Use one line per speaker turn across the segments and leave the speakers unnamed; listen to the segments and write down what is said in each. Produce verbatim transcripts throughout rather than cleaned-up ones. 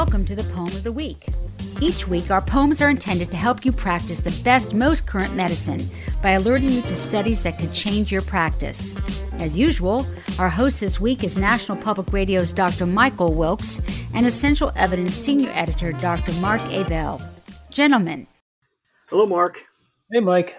Welcome to the Poem of the Week. Each week, our poems are intended to help you practice the best, most current medicine by alerting you to studies that could change your practice. As usual, our host this week is National Public Radio's Doctor Michael Wilkes and Essential Evidence Senior Editor Doctor Mark Abell. Gentlemen.
Hello, Mark.
Hey, Mike.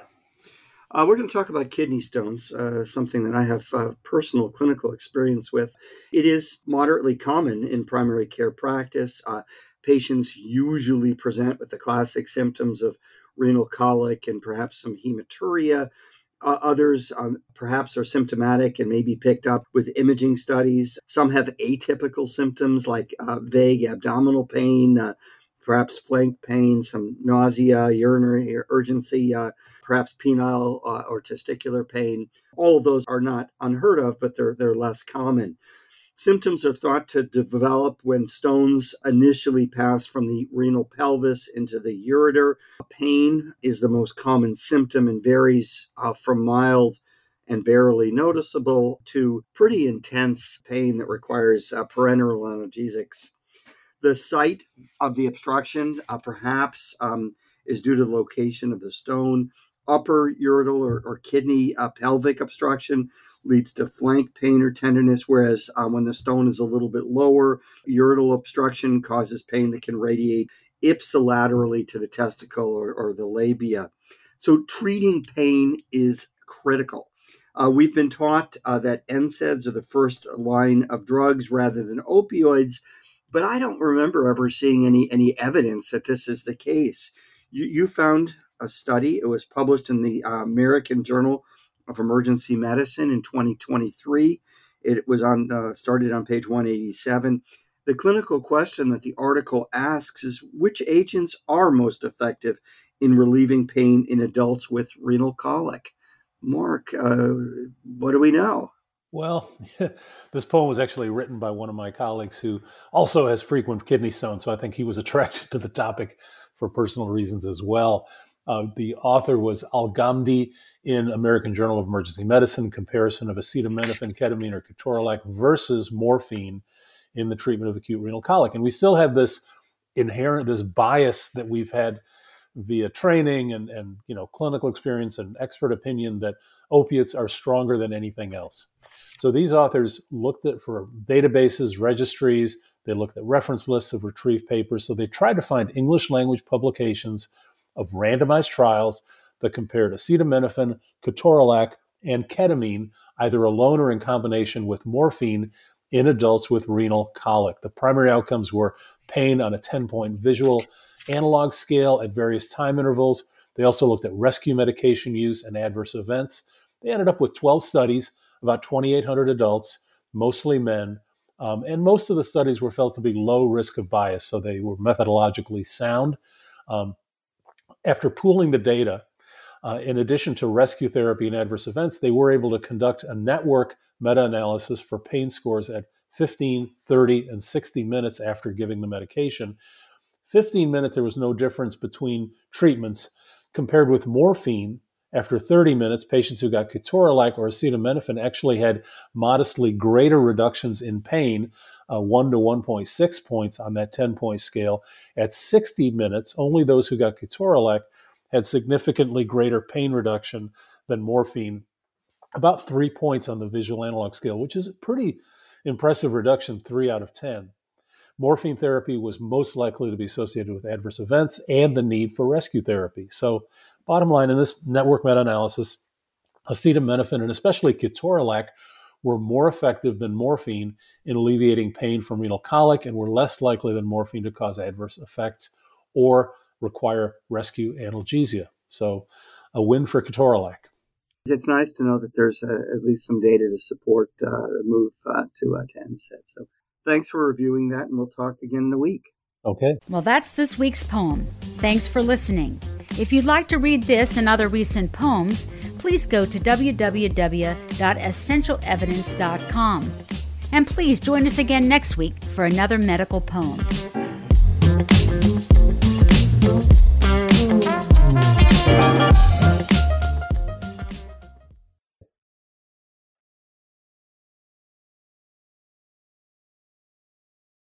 Uh, we're going to talk about kidney stones, uh, something that I have uh, personal clinical experience with. It is moderately common in primary care practice. Uh, patients usually present with the classic symptoms of renal colic and perhaps some hematuria. Uh, others um, perhaps are symptomatic and may be picked up with imaging studies. Some have atypical symptoms like uh, vague abdominal pain, uh, perhaps flank pain, some nausea, urinary urgency, uh, perhaps penile uh, or testicular pain. All of those are not unheard of, but they're they're less common. Symptoms are thought to develop when stones initially pass from the renal pelvis into the ureter. Pain is the most common symptom and varies uh, from mild and barely noticeable to pretty intense pain that requires uh, parenteral analgesics. The site of the obstruction uh, perhaps um, is due to the location of the stone. Upper ureteral or, or kidney uh, pelvic obstruction leads to flank pain or tenderness, whereas uh, when the stone is a little bit lower, ureteral obstruction causes pain that can radiate ipsilaterally to the testicle or, or the labia. So treating pain is critical. Uh, we've been taught uh, that N SAIDs are the first line of drugs rather than opioids, but I don't remember ever seeing any, any evidence that this is the case. You, you found a study. It was published in the uh, American Journal of Emergency Medicine in twenty twenty-three. It was on uh, started on page one eighty-seven. The clinical question that the article asks is, which agents are most effective in relieving pain in adults with renal colic? Mark, uh, what do we know?
Well, this poem was actually written by one of my colleagues who also has frequent kidney stones, so I think he was attracted to the topic for personal reasons as well. Uh, the author was Al-Ghamdi in American Journal of Emergency Medicine, comparison of acetaminophen, ketamine, or ketorolac versus morphine in the treatment of acute renal colic. And we still have this inherent, this bias that we've had via training and, and you know clinical experience and expert opinion that opiates are stronger than anything else. So these authors looked at for databases, registries, they looked at reference lists of retrieved papers. So they tried to find English language publications of randomized trials that compared acetaminophen, ketorolac, and ketamine, either alone or in combination with morphine in adults with renal colic. The primary outcomes were pain on a ten-point visual analog scale at various time intervals. They also looked at rescue medication use and adverse events. They ended up with twelve studies, about twenty-eight hundred adults, mostly men. Um, and most of the studies were felt to be low risk of bias, so they were methodologically sound. Um, after pooling the data, uh, in addition to rescue therapy and adverse events, they were able to conduct a network meta-analysis for pain scores at fifteen, thirty, and sixty minutes after giving the medication. fifteen minutes, there was no difference between treatments. Compared with morphine, after thirty minutes, patients who got ketorolac or acetaminophen actually had modestly greater reductions in pain, uh, one to one point six points on that ten-point scale. At sixty minutes, only those who got ketorolac had significantly greater pain reduction than morphine, about three points on the visual analog scale, which is a pretty impressive reduction, three out of ten. Morphine therapy was most likely to be associated with adverse events and the need for rescue therapy. So bottom line, in this network meta-analysis, acetaminophen and especially ketorolac were more effective than morphine in alleviating pain from renal colic and were less likely than morphine to cause adverse effects or require rescue analgesia. So a win for ketorolac.
It's nice to know that there's uh, at least some data to support uh, the move uh, to uh, to N SAID. So thanks for reviewing that, and we'll talk again in a week.
Okay.
Well, that's this week's poem. Thanks for listening. If you'd like to read this and other recent poems, please go to w w w dot essential evidence dot com. And please join us again next week for another medical poem.